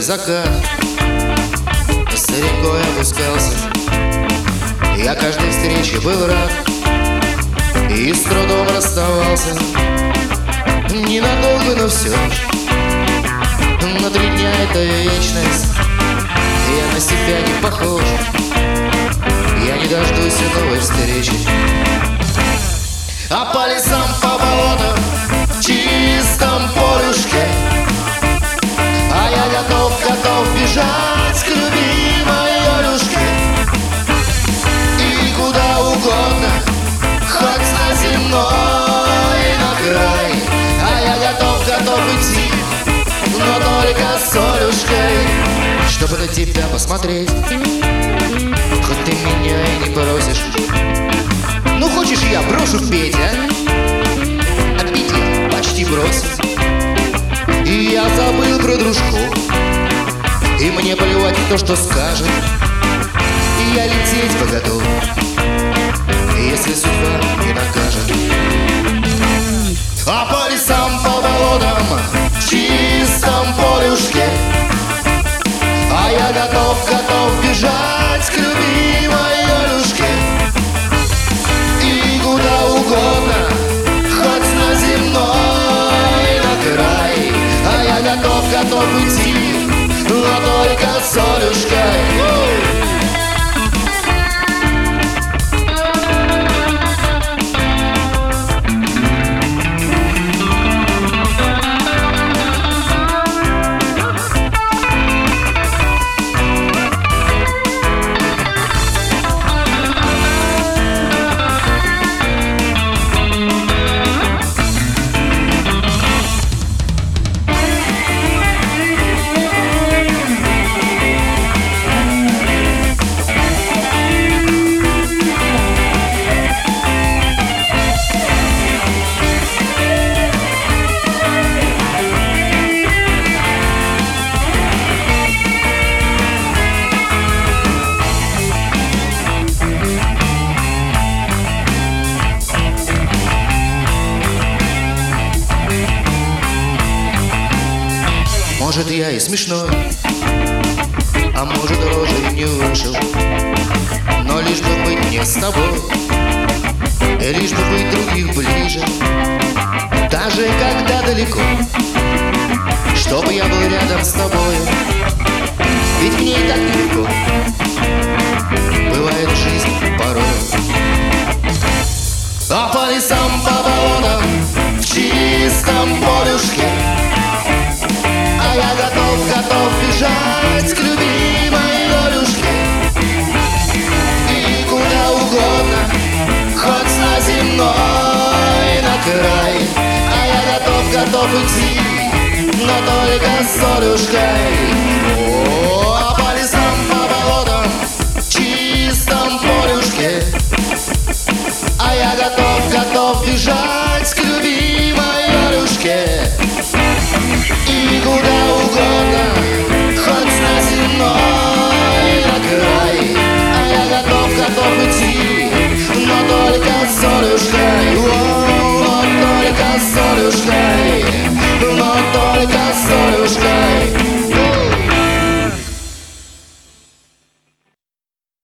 закат, с рекой опускался. Я каждой встрече был рад и с трудом расставался. Ненадолго, но все ж, на 3 дня это вечность. Я на себя не похож, я не дождусь новой встречи. А по лесам, по болотам, в чистом полюшке, а я готов бежать к любимой Олюшке. И куда угодно, хоть на земной, на край, а я готов идти, но только с Олюшкой, чтобы на тебя посмотреть. Хоть ты меня и не просишь. Ну хочешь, я брошу петь, а? А пить я почти бросил. И я забыл про дружку, и мне плевать на то, что скажет. И я лететь бы готов, если судьба не накажет. А по лесам, по болотам, в чистом полюшке, а я готов бежать к любимой Олюшке. И куда угодно, хоть на земной, на край, а я готов идти, но только с Олюшкой. Может, я и смешной, а может, рожей не вышел, но лишь бы быть не с тобой, и лишь бы быть других ближе, даже когда далеко, чтобы я был рядом с тобой, ведь мне и так нелегко бывает жизнь порой. А по лесам, по болотам, в чистом полюшке, а я готов бежать к любимой Олюшке. И куда угодно, хоть на земной, на край, а я готов идти, но только с Олюшкой.